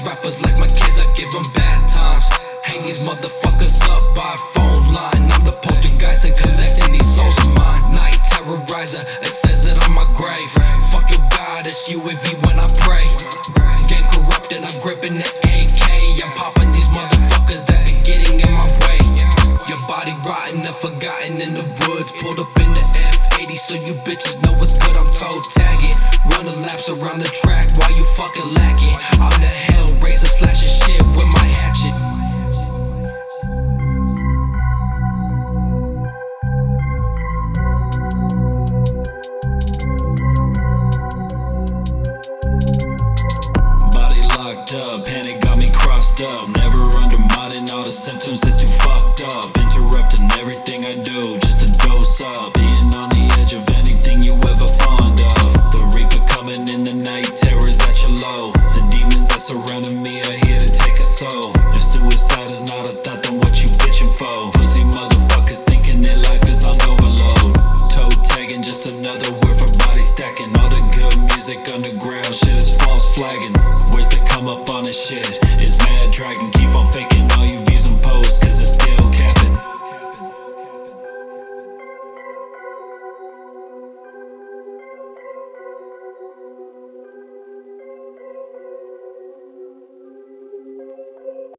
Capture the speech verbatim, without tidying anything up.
rappers like my kids, I give them bad times. Hang these motherfuckers up by a phone line. I'm the poltergeist and collecting these souls of mine. Night terrorizer, it says it on my grave. Fuck your God, it's U A V when I pray. Gang corrupted, I'm gripping the A K. I'm popping these motherfuckers that be getting in my way. Your body rotten and forgotten in the woods. Pulled up in the F eighty so you bitches know what's good. I'm toe tagging, running laps around the track while you fucking lacking. I'm the Hellraiser slashing shit with my hatchet. Body locked up, panic got me crossed up. Never undermining all the symptoms, it's too fucked up. Interrupting everything I do just to dose up. Being on the edge of anything you ever fond of. The reaper coming in the night, terrors at your low. The demons that surrounding me are here to take a soul. If suicide is not a thought, then what you bitching for? Pussy motherfuckers thinking their life is on overload. Toe tagging, just another word for body stacking. All the good music underground, shit is false flagging. Where's the come up on this shit? It's Mad Dragon, keep on faking all you views and